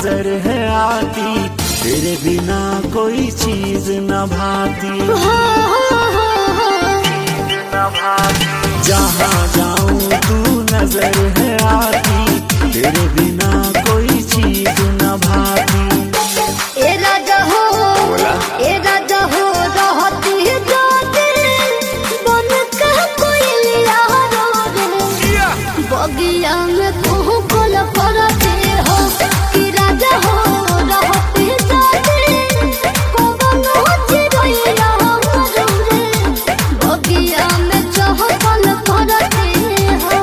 नजर है आती, तेरे बिना कोई चीज न भाती। जहाँ जाऊं तू नजर है आती, तेरे बिना कोई चीज न भाती। ए राजा हो, ए राजा हो रहती जाते बन के कोई लिया रे, बगिया में तू कोल करते हो कि राजा हो रहती जाते कौन चिड़िया रे, बगिया में चहकल करते हो,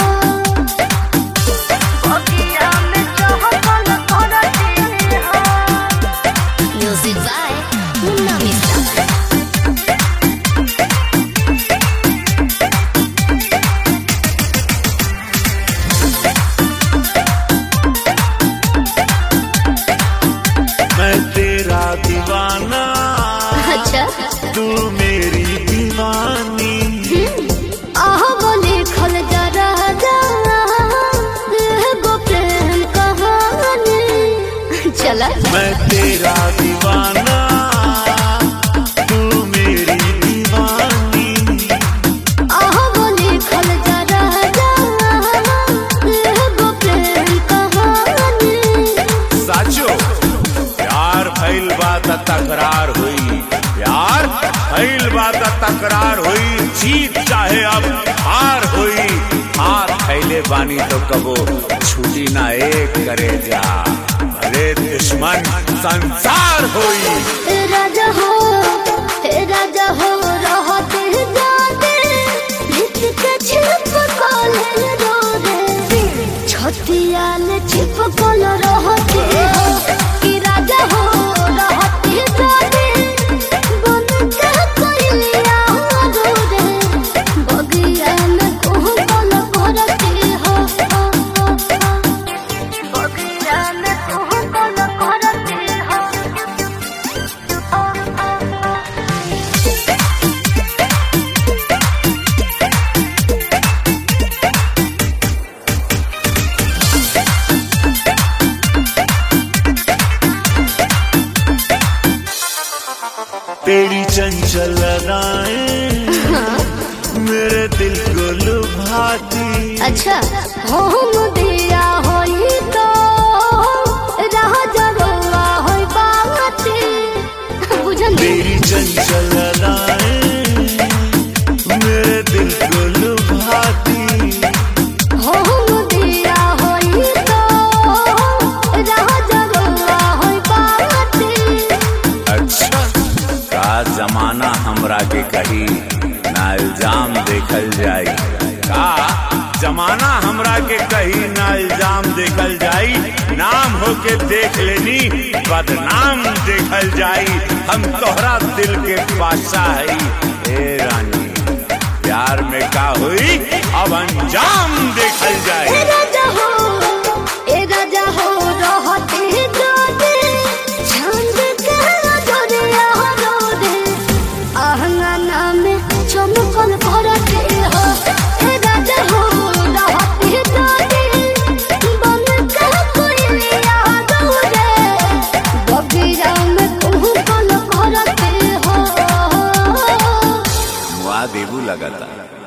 बगिया में चहकल करते हो। Music by Una Vista. मैं तेरा दीवाना, अच्छा तू मेरी दीवानी। आह बोले खल जरा गो प्रेम कहानी। चला मैं तेरा दीवाना, तू मेरी दीवानी। आह बोले खल जरा गो प्रेम कहानी। साचो प्यार भइल बात तकरार हुई, प्यार भइल बात तकरार हुई, जीत चाहे अब हार हुई। हाथ फैले बानी तो कबो छुटी ना एक करे जा, अरे दुश्मन संसार हुई। राजा हो, राजा हो रहते जाते भीत के छिपकल रे, छतिया ने छिपकल रहते हो कि राजा हो रहते जाते बन के कोई लिया रे, बगिया में कोहल करते हो, बगिया में कोहल करते हो। तेरी चंचल अदाएं मेरे दिल को लुभाती। अच्छा हम दिया होई तो राजा रोवा होई बाती, बुझल तेरी चंचल अदाएं मेरे दिल को लुभाती। हम दिया होई तो राजा रोवा होई बाती। अच्छा का जमाना हमरा के कही ना इल्जाम देखल जाई, का जमाना हमरा के कही ना इल्जाम देखल जाई। नाम होके देख लेनी बदनाम देखल जाई, हम तोहरा दिल के बादशाह है। ए रानी प्यार में का हुई अब अंजाम देखल जाई। ए राजा हो, ए राजा हो रहते जाते छंद के जोरिया रे, आहंगना में चमकल करते हो। ए राजा हो रहते जाते बन के कोई लिया रे, बगिया में कोहल करते हो। मुआ देबू लगाता।